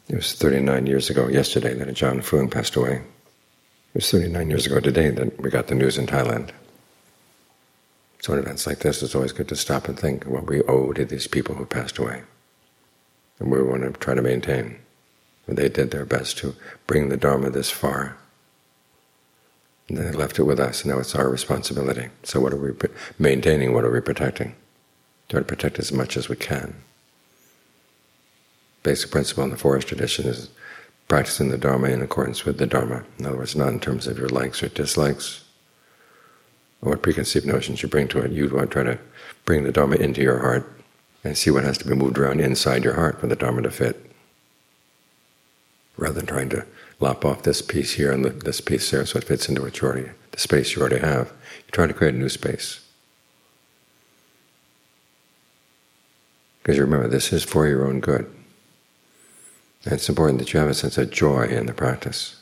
It was 39 years ago yesterday that Ajahn Fuang passed away. It was 39 years ago today that we got the news in Thailand. So in events like this, it's always good to stop and think what we owe to these people who passed away, and we want to try to maintain. And they did their best to bring the Dharma this far, and they left it with us, and now it's our responsibility. So what are we maintaining? What are we protecting? Try to protect as much as we can. Basic principle in the forest tradition is practicing the Dharma in accordance with the Dharma. In other words, not in terms of your likes or dislikes, or what preconceived notions you bring to it. You want to try to bring the Dharma into your heart and see what has to be moved around inside your heart for the Dharma to fit, rather than trying to lop off this piece here and this piece there so it fits into what you already, the space you already have. You try to create a new space. Because you remember, this is for your own good. And it's important that you have a sense of joy in the practice.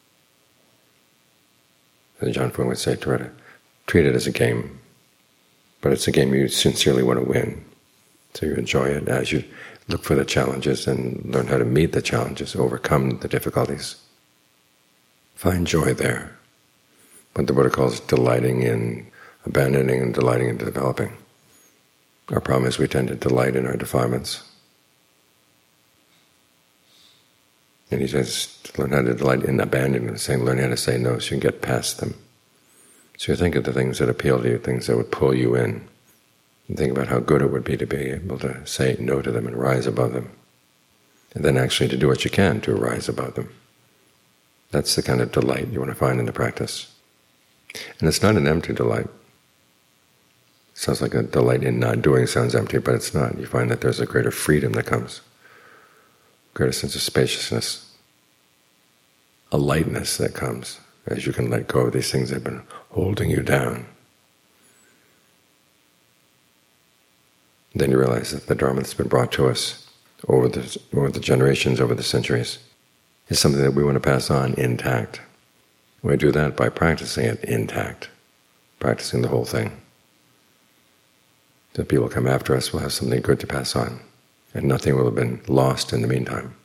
As Ajahn Fuang would say, try to treat it as a game, but it's a game you sincerely want to win. So you enjoy it as you look for the challenges and learn how to meet the challenges, overcome the difficulties. Find joy there. What the Buddha calls delighting in abandoning and delighting in developing. Our problem is we tend to delight in our defilements. And he says, learn how to delight in abandoning, saying learn how to say no so you can get past them. So you think of the things that appeal to you, things that would pull you in, and think about how good it would be to be able to say no to them and rise above them, and then actually to do what you can to rise above them. That's the kind of delight you want to find in the practice. And it's not an empty delight. It sounds like a delight in not doing sounds empty, but it's not. You find that there's a greater freedom that comes, greater sense of spaciousness, a lightness that comes as you can let go of these things that have been holding you down. Then you realize that the Dharma that's been brought to us over the generations, over the centuries, is something that we want to pass on intact. We do that by practicing it intact, practicing the whole thing. So people come after us, we'll have something good to pass on, and nothing will have been lost in the meantime.